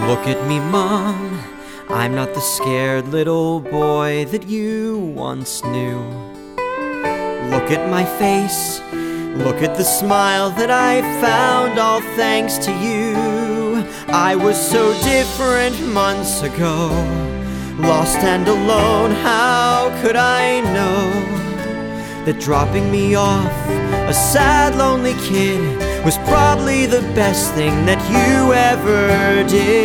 Look at me, Mom, I'm not the scared little boy that you once knew. Look at my face, look at the smile that I found, all thanks to you. I was so different months ago, lost and alone. How could I know that dropping me off, a sad, lonely kid, was probably the best thing that you ever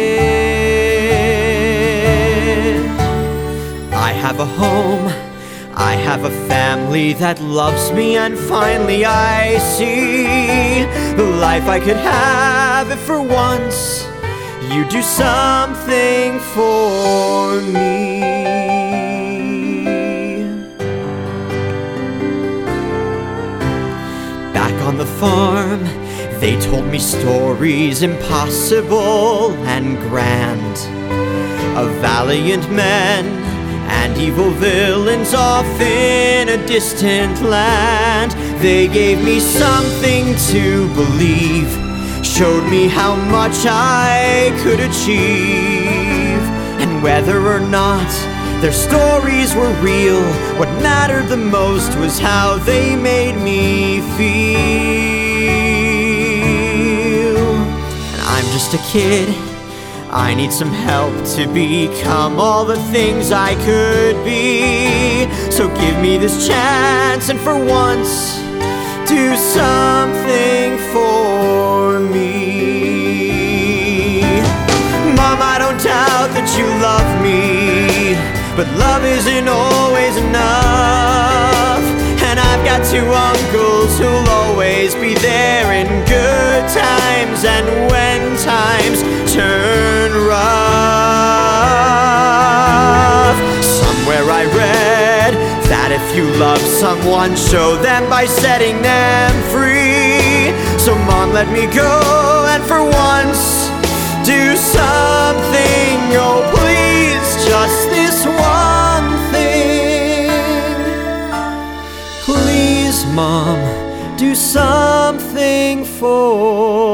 did? I have a home, I have a family that loves me, and finally I see the life I could have if for once you do something for me. Back on the farm, they told me stories impossible and grand, of valiant men and evil villains off in a distant land. They gave me something to believe, showed me how much I could achieve. And whether or not their stories were real, what mattered the most was how they made me feel. And I'm just a kid, I need some help to become all the things I could be. So give me this chance and for once do something for me. Mom, I don't doubt that you love me, but love isn't always enough. And I've got two uncles who'll always be there in good times and when times turn rough. Somewhere I read that if you love someone, show them by setting them free. So Mom, let me go and for once do something. Oh please, just this one thing. Please, Mom, do something for